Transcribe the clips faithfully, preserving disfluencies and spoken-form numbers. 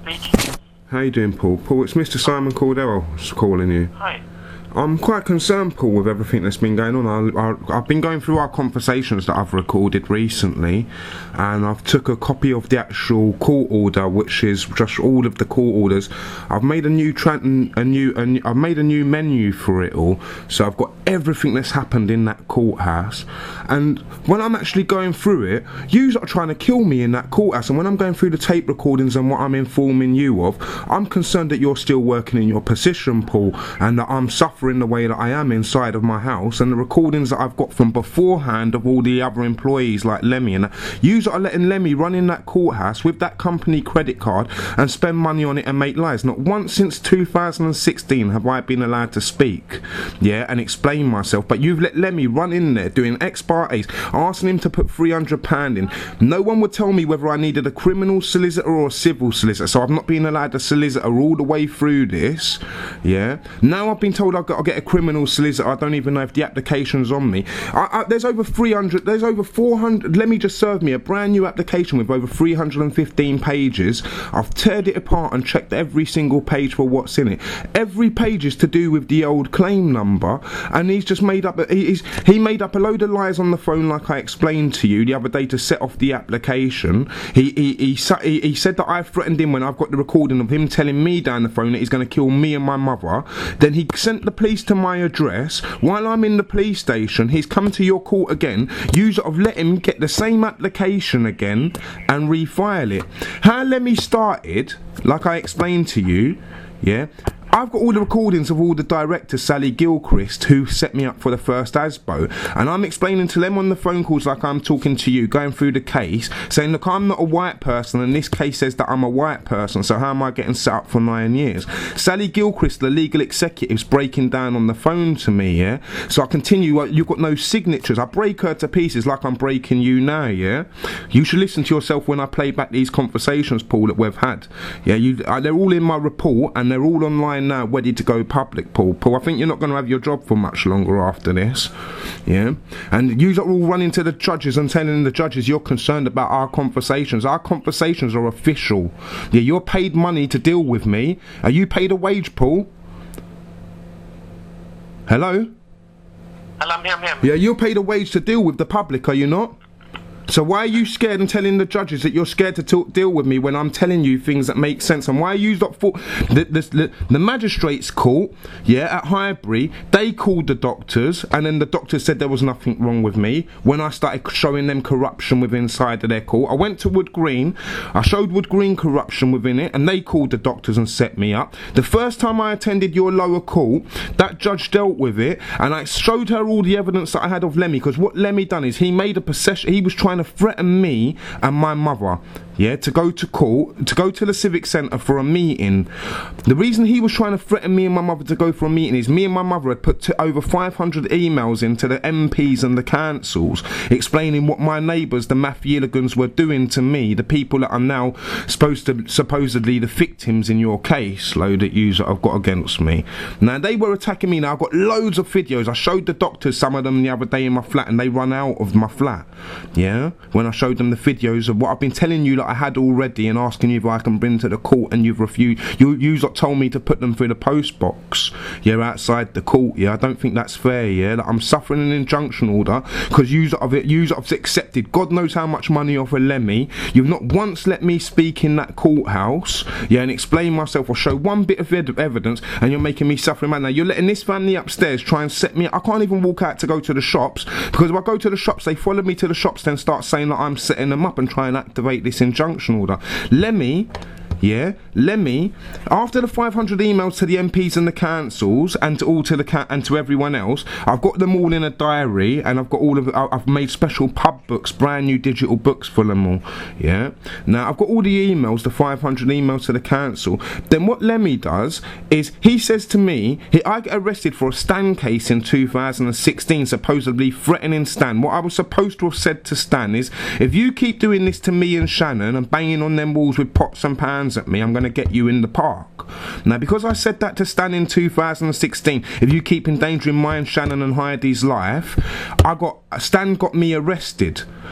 speaking. How you doing, Paul? Paul, it's Mister Simon Cordell calling you. Hi. I'm quite concerned, Paul, with everything that's been going on. I, I, I've been going through our conversations that I've recorded recently, and I've took a copy of the actual court order, which is just all of the court orders. I've made a new tra- a new, a new I've made a new menu for it all, so I've got everything that's happened in that courthouse. And when I'm actually going through it, you are trying to kill me in that courthouse. And when I'm going through the tape recordings and what I'm informing you of, I'm concerned that you're still working in your position, Paul, and that I'm suffering in the way that I am inside of my house, and the recordings that I've got from beforehand of all the other employees like Lemmy and that. You are letting Lemmy run in that courthouse with that company credit card and spend money on it and make lies. Not once since two thousand sixteen have I been allowed to speak, yeah, and explain myself, but you've let Lemmy run in there doing ex partes, asking him to put three hundred pounds in. No one would tell me whether I needed a criminal solicitor or a civil solicitor, so I've not been allowed a solicitor all the way through this, yeah. Now I've been told I've got I'll get a criminal solicitor. I don't even know if the application's on me. I, I, there's over three hundred, there's over four hundred. Let me just serve me a brand new application with over three hundred fifteen pages. I've teared it apart and checked every single page for what's in it. Every page is to do with the old claim number, and he's just made up. A, he's he made up a load of lies on the phone, like I explained to you the other day, to set off the application. He he he, he, he said that I threatened him when I've got the recording of him telling me down the phone that he's going to kill me and my mother. Then he sent the police to my address. While I'm in the police station, he's come to your court again. You sort of let him get the same application again and refile it. How Lemmy started, like I explained to you, yeah, I've got all the recordings of all the directors, Sally Gilchrist, who set me up for the first A S B O, and I'm explaining to them on the phone calls like I'm talking to you, going through the case, saying, look, I'm not a white person, and this case says that I'm a white person, so how am I getting set up for nine years? Sally Gilchrist, the legal executive's breaking down on the phone to me, yeah? So I continue, you've got no signatures. I break her to pieces like I'm breaking you now, yeah? You should listen to yourself when I play back these conversations, Paul, that we've had. Yeah, you, uh, they're all in my report, and they're all online now, ready to go public, Paul. Paul, I think you're not going to have your job for much longer after this, yeah? And you are all running to the judges and telling the judges you're concerned about our conversations. Our conversations are official. Yeah, you're paid money to deal with me. Are you paid a wage, Paul? Hello? Hello, I'm here, I'm here. Yeah, you're paid a wage to deal with the public, are you not? So why are you scared and telling the judges that you're scared to talk, deal with me when I'm telling you things that make sense? And why are you not for the, the, the, the magistrates court, yeah, at Highbury, they called the doctors, and then the doctors said there was nothing wrong with me when I started showing them corruption within inside of their court. I went to Wood Green, I showed Wood Green corruption within it, and they called the doctors and set me up. The first time I attended your lower court, that judge dealt with it, and I showed her all the evidence that I had of Lemmy, because what Lemmy done is he made a possession, he was trying to threaten me and my mother, yeah, to go to court, to go to the Civic Centre for a meeting. The reason he was trying to threaten me and my mother to go for a meeting is me and my mother had put t over five hundred emails into the M Ps and the councils explaining what my neighbours, the Mafia-ligans, were doing to me, the people that are now supposed to, supposedly the victims in your case, load that you have got against me. Now, they were attacking me. Now, I've got loads of videos. I showed the doctors some of them the other day in my flat, and they run out of my flat, yeah, when I showed them the videos of what I've been telling you that I had already and asking you if I can bring to the court, and you've refused. You you told me to put them through the post box, yeah, outside the court, yeah. I don't think that's fair, yeah. Like, I'm suffering an injunction order because you have you have accepted God knows how much money off a Lemmy. You've not once let me speak in that courthouse, yeah, and explain myself or show one bit of ed evidence, and you're making me suffer, man. Now you're letting this family upstairs try and set me up. I can't even walk out to go to the shops, because if I go to the shops, they follow me to the shops, then start saying that I'm setting them up and try and activate this injunction order. Lemmy, yeah, Lemmy, after the five hundred emails to the M Ps and the councils and to all to the ca and to everyone else, I've got them all in a diary, and I've got all of it. I've made special pub books, brand new digital books for them all, yeah. Now I've got all the emails, the five hundred emails to the council. Then what Lemmy does is he says to me, he, I get arrested for a Stan case in two thousand sixteen, supposedly threatening Stan. What I was supposed to have said to Stan is, if you keep doing this to me and Shannon and banging on them walls with pots and pans at me, I'm going to get you in the park. Now, because I said that to Stan in two thousand sixteen, if you keep endangering my and Shannon and Heidi's life, I got Stan got me arrested.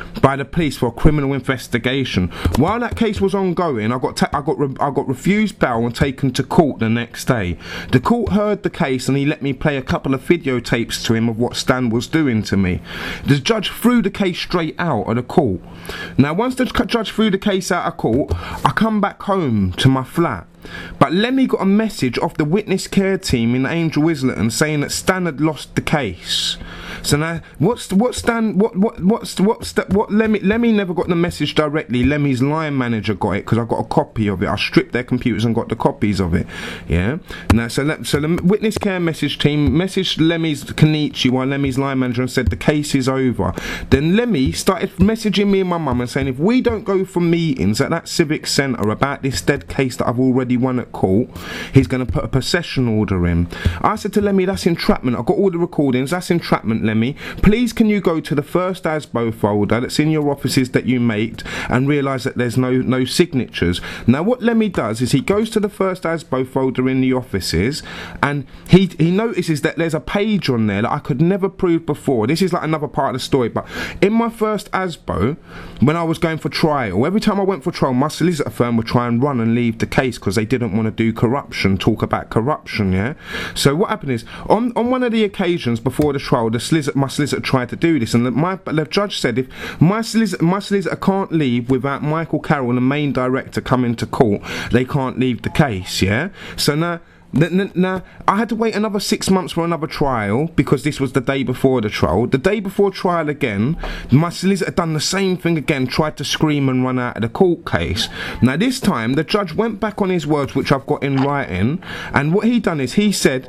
by the police for a criminal investigation. While that case was ongoing, I got ta I got re I got refused bail and taken to court the next day. The court heard the case and he let me play a couple of videotapes to him of what Stan was doing to me. The judge threw the case straight out of the court. Now, once the judge threw the case out of court, I come back home to my flat. But Lemmy got a message off the witness care team in Angel Islington saying that Stan had lost the case. So now, what's what Stan? What what what's what's that? What Lemmy? Lemmy never got the message directly. Lemmy's line manager got it because I got a copy of it. I stripped their computers and got the copies of it. Yeah. Now, so so the witness care message team messaged Lemmy's Kenichi while Lemmy's line manager and said the case is over. Then Lemmy started messaging me and my mum and saying if we don't go for meetings at that civic centre about this dead case that I've already won at court, he's going to put a possession order in. I said to Lemmy, that's entrapment. I've got all the recordings. That's entrapment, Lemmy. Please can you go to the first A S B O folder that's in your offices that you made and realise that there's no no signatures. Now what Lemmy does is he goes to the first A S B O folder in the offices and he he notices that there's a page on there that I could never prove before. This is like another part of the story, but in my first A S B O, when I was going for trial, every time I went for trial, my solicitor firm would try and run and leave the case because they didn't want to do corruption, talk about corruption, yeah? So what happened is, on, on one of the occasions before the trial, the solicitor, my solicitor tried to do this, and the, my, the judge said if my solicitor, my solicitor can't leave without Michael Carroll, the main director, coming to court, they can't leave the case, yeah? So now, Now, I had to wait another six months for another trial because this was the day before the trial. The day before trial again, my solicitor had done the same thing again, tried to scream and run out of the court case. Now, this time, the judge went back on his words, which I've got in writing, and what he done is he said,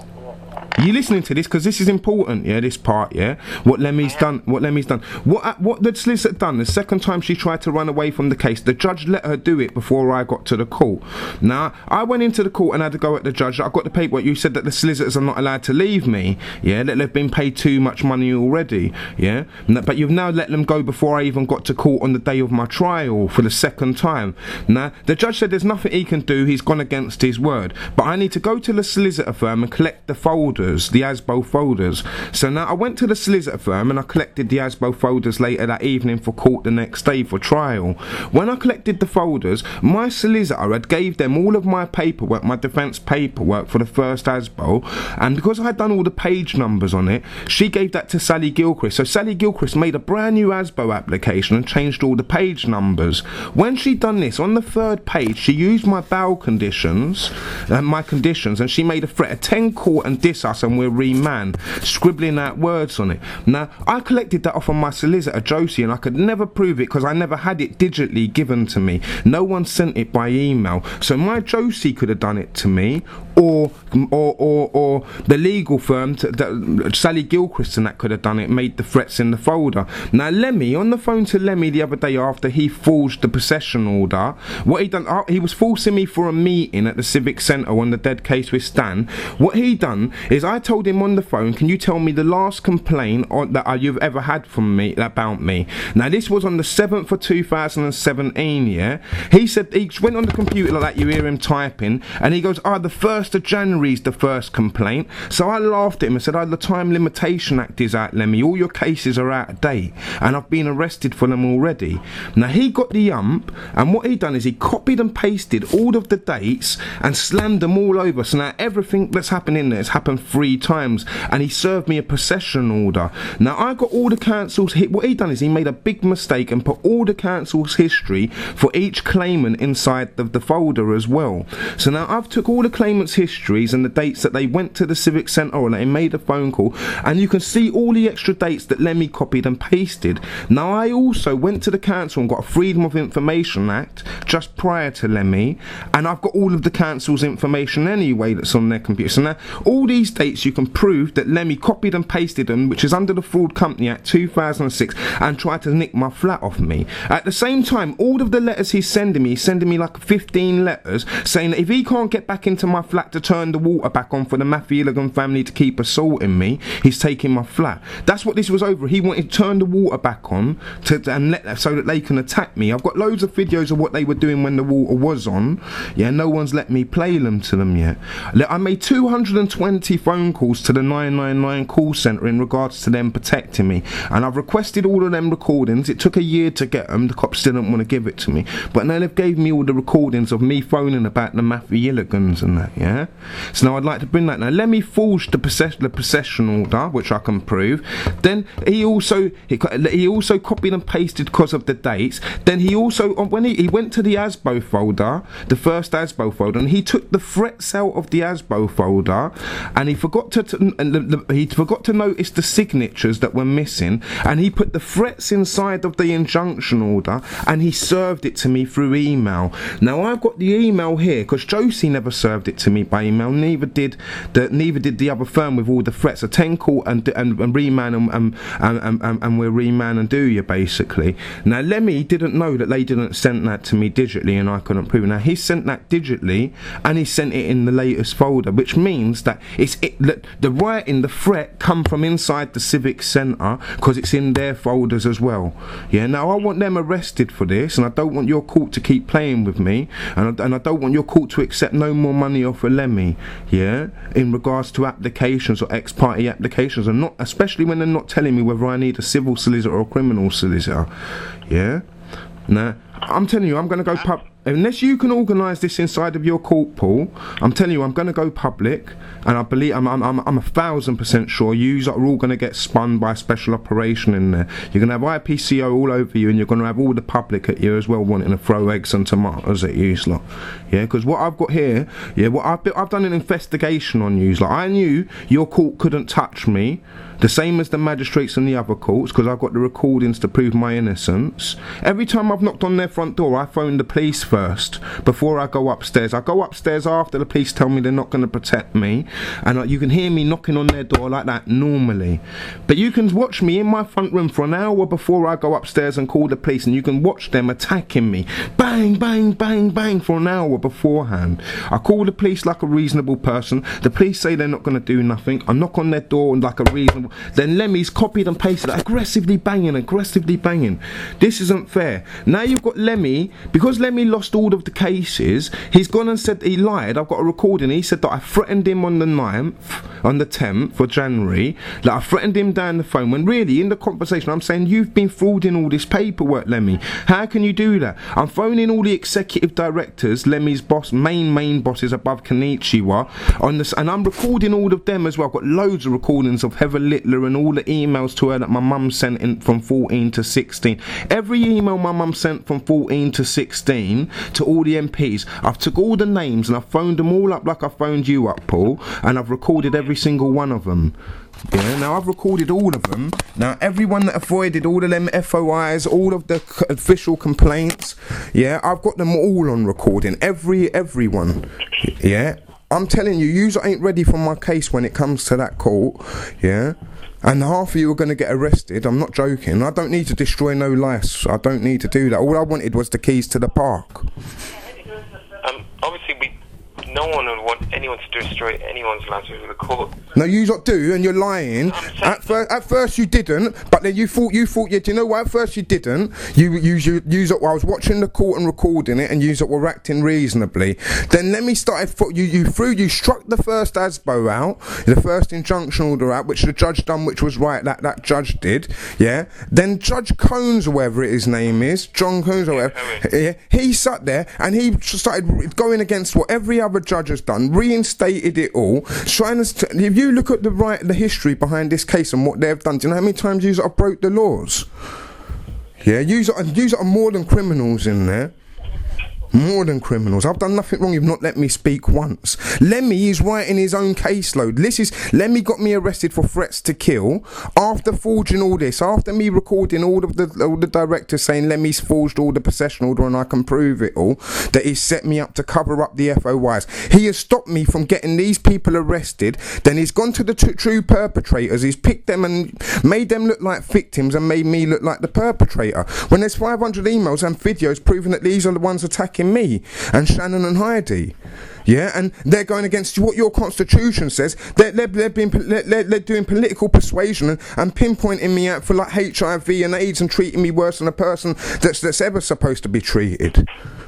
you listening to this because this is important, yeah, this part, yeah, what Lemmy's done, what Lemmy's done, what what the solicitor done the second time she tried to run away from the case, the judge let her do it before I got to the court. Now, I went into the court and had to go at the judge, I got the paperwork, you said that the solicitors are not allowed to leave me, yeah, that they've been paid too much money already, yeah, but you've now let them go before I even got to court on the day of my trial for the second time. Now, the judge said there's nothing he can do, he's gone against his word, but I need to go to the solicitor firm and collect the folders, the A S B O folders. So now I went to the solicitor firm and I collected the A S B O folders later that evening for court the next day for trial. When I collected the folders, my solicitor had gave them all of my paperwork, my defence paperwork for the first A S B O, and because I had done all the page numbers on it, she gave that to Sally Gilchrist. So Sally Gilchrist made a brand new A S B O application and changed all the page numbers. When she done this, on the third page, she used my bail conditions, uh, my conditions, and she made a threat of ten court and dis us and we're remand, scribbling out words on it. Now, I collected that off of my solicitor, Josie, and I could never prove it because I never had it digitally given to me. No one sent it by email. So my Josie could have done it to me, or or or, or the legal firm, to, that, Sally Gilchrist and that could have done it, made the threats in the folder. Now, Lemmy, on the phone to Lemmy the other day after he forged the possession order, what he done, uh, he was forcing me for a meeting at the Civic Centre on the dead case with Stan. What he done is I told him on the phone, can you tell me the last complaint on, that uh, you've ever had from me about me? Now this was on the seventh of two thousand seventeen, yeah? He said, he went on the computer like that, you hear him typing, and he goes, ah, the first of January is the first complaint. So I laughed at him and said, oh, the Time Limitation Act is out, Lemmy, all your cases are out of date, and I've been arrested for them already. Now he got the ump, and what he done is he copied and pasted all of the dates and slammed them all over, so now everything that's happened in there has happened three times, and he served me a possession order. Now I got all the council's hit. What he done is he made a big mistake and put all the council's history for each claimant inside the, the folder as well. So now I've took all the claimants' histories and the dates that they went to the Civic Centre and they made a phone call, and you can see all the extra dates that Lemmy copied and pasted. Now I also went to the council and got a Freedom of Information Act just prior to Lemmy, and I've got all of the council's information anyway that's on their computer. So now all these dates you can prove that Lemmy copied and pasted them, which is under the Fraud Company Act two thousand six, and tried to nick my flat off me. At the same time, all of the letters he's sending me, he's sending me like fifteen letters saying that if he can't get back into my flat to turn the water back on for the Matthew Illigan family to keep assaulting me, he's taking my flat. That's what this was over. He wanted to turn the water back on to, and let so that they can attack me. I've got loads of videos of what they were doing when the water was on. Yeah, no one's let me play them to them yet. I made two hundred twenty phone phone calls to the nine nine nine call centre in regards to them protecting me, and I've requested all of them recordings. It took a year to get them. The cops didn't want to give it to me, but now they've gave me all the recordings of me phoning about the Matthew Yilligans and that, yeah? So now I'd like to bring that. Now let me forge the, possess the possession order, which I can prove. Then he also he, he also copied and pasted because of the dates. Then he also, when he, he went to the ASBO folder, the first ASBO folder, and he took the threats out of the ASBO folder, and he forgot to, to and the, the, he forgot to notice the signatures that were missing, and he put the threats inside of the injunction order, and he served it to me through email. Now I've got the email here because Josie never served it to me by email. Neither did the neither did the other firm with all the threats. A ten court and and, and remand and and, and and and we're remand and do you basically. Now Lemmy didn't know that they didn't send that to me digitally, and I couldn't prove it. Now he sent that digitally, and he sent it in the latest folder, which means that it's it, the, the writing, the threat, come from inside the Civic Centre because it's in their folders as well. Yeah. Now I want them arrested for this, and I don't want your court to keep playing with me, and I, and I don't want your court to accept no more money off of Lemmy. Yeah. In regards to applications or ex-party applications, and not especially when they're not telling me whether I need a civil solicitor or a criminal solicitor. Yeah. Now I'm telling you, I'm going to go pub. Unless you can organise this inside of your court, Paul, I'm telling you, I'm going to go public, and I believe I'm I'm I'm, I'm a thousand percent sure you are all going to get spun by a special operation in there. You're going to have I P C O all over you, and you're going to have all the public at you as well, wanting to throw eggs and tomatoes at you, lot. Yeah, because what I've got here, yeah, what I've I've done an investigation on you, like I knew your court couldn't touch me, the same as the magistrates and the other courts, because I've got the recordings to prove my innocence. Every time I've knocked on their front door, I phoned the police first before I go upstairs. I go upstairs after the police tell me they're not going to protect me, and uh, you can hear me knocking on their door like that normally. But you can watch me in my front room for an hour before I go upstairs and call the police, and you can watch them attacking me, bang, bang, bang, bang, for an hour beforehand. I call the police like a reasonable person. The police say they're not going to do nothing. I knock on their door like a reasonable. Then Lemmy's copied and pasted, aggressively banging, aggressively banging. This isn't fair. Now you've got Lemmy, because Lemmy lost all of the cases, he's gone and said he lied. I've got a recording. He said that I threatened him on the ninth, on the tenth of January, that I threatened him down the phone, when really in the conversation I'm saying, you've been frauding all this paperwork, Lemmy. How can you do that? I'm phoning all the executive directors, Lemmy's boss, main main bosses above Konnichiwa, on this, and I'm recording all of them as well. I've got loads of recordings of Heather Littler and all the emails to her that my mum sent in from fourteen to sixteen. Every email my mum sent from fourteen to sixteen to all the M Ps, I've took all the names and I've phoned them all up like I phoned you up, Paul, and I've recorded every single one of them. Yeah, now I've recorded all of them. Now everyone that avoided all of them F O Is, all of the c official complaints, yeah, I've got them all on recording. Every everyone. Yeah. I'm telling you, yous ain't ready for my case when it comes to that court, yeah? And half of you are going to get arrested. I'm not joking. I don't need to destroy no lives. I don't need to do that. All I wanted was the keys to the park. Um, obviously, we, no one would want anyone to destroy anyone's lives with the court. No, you lot do, and you're lying. At, fir at first you didn't, but then you thought you thought you. Do you know why? At first you didn't. You you you. you I was watching the court and recording it, and you were acting reasonably. Then let me start. You you threw you struck the first ASBO out, the first injunction order out, which the judge done, which was right. That that judge did. Yeah. Then Judge Cones, or whatever his name is, John Cones, or whatever. Yeah, he sat there and he started going against what every other judge has done, reinstated it all, trying to. If you look at the right, the history behind this case and what they've done, do you know how many times you have broke the laws? Yeah, you are more than criminals in there. More than criminals. I've done nothing wrong. You've not let me speak once. Lemmy is writing his own caseload. This is Lemmy got me arrested for threats to kill after forging all this. After me recording all of the all the directors saying Lemmy's forged all the possession order and I can prove it all. That he set me up to cover up the F O Is. He has stopped me from getting these people arrested. Then he's gone to the t true perpetrators. He's picked them and made them look like victims and made me look like the perpetrator. When there's five hundred emails and videos proving that these are the ones attacking me and Shannon and Heidi, yeah, and they're going against what your constitution says. They're, they're, they're, being, they're, they're doing political persuasion and, and pinpointing me out for like H I V and AIDS and treating me worse than a person that's, that's ever supposed to be treated.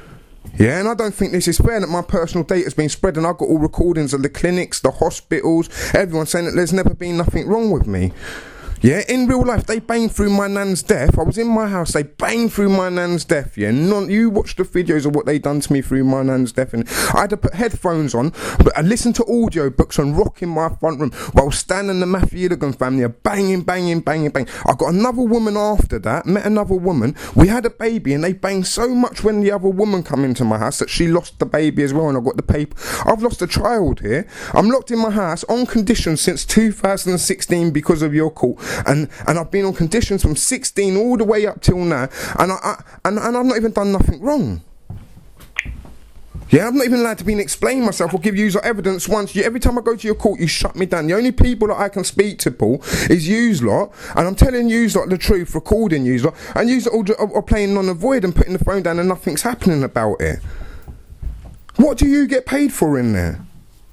Yeah, and I don't think this is fair that my personal data's been spread, and I've got all recordings of the clinics, the hospitals, everyone saying that there's never been nothing wrong with me. Yeah, in real life, they banged through my nan's death. I was in my house, they banged through my nan's death, yeah. None, you watch the videos of what they done to me through my nan's death, and I had to put headphones on, but I listened to audio books and rock in my front room while Stan and the Matthew Illigan family are banging, banging, banging, banging. I got another woman after that, met another woman. We had a baby, and they banged so much when the other woman come into my house that she lost the baby as well, and I got the paper. I've lost a child here. I'm locked in my house on conditions since two thousand sixteen because of your call. And and I've been on conditions from sixteen all the way up till now, and I, I and, and I've not even done nothing wrong. Yeah, I'm not even allowed to be explain myself or give you evidence once. You, every time I go to your court, you shut me down. The only people that I can speak to, Paul, is yous lot, and I'm telling yous lot the truth, recording yous lot, and yous lot are, are playing on the void and putting the phone down, and nothing's happening about it. What do you get paid for in there?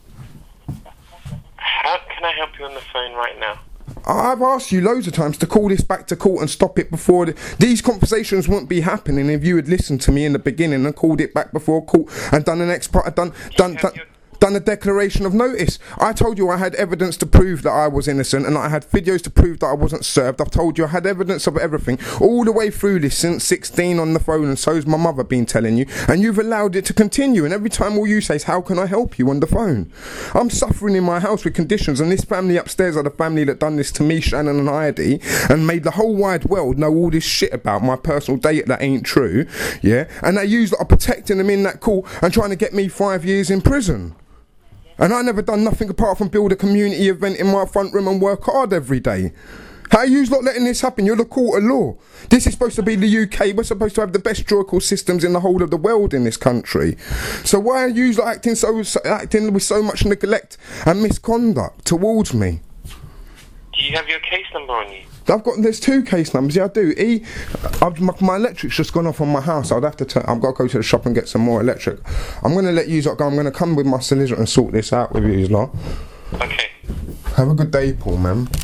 How can I help you on the phone right now? I've asked you loads of times to call this back to court and stop it before the, these conversations wouldn't be happening if you had listened to me in the beginning and called it back before court and done an ex part, done done done. done a declaration of notice. I told you I had evidence to prove that I was innocent, and I had videos to prove that I wasn't served. I've told you I had evidence of everything all the way through this since sixteen on the phone, and so's my mother been telling you, and you've allowed it to continue, and every time all you say is, how can I help you on the phone? I'm suffering in my house with conditions, and this family upstairs are the family that done this to me, Shannon and Heidi, and made the whole wide world know all this shit about my personal data that ain't true, yeah, and they use that are protecting them in that court and trying to get me five years in prison. And I never done nothing apart from build a community event in my front room and work hard every day. How are you not letting this happen? You're the court of law. This is supposed to be the U K. We're supposed to have the best judicial systems in the whole of the world in this country. So why are you acting so acting with so much neglect and misconduct towards me? Do you have your case number on you? I've got, there's two case numbers, yeah I do. E, I've, my, my electric's just gone off on my house. I'd have to turn, I've got to go to the shop and get some more electric. I'm going to let you lot go. I'm going to come with my solicitor and sort this out with you lot. Okay. Have a good day, Paul, man.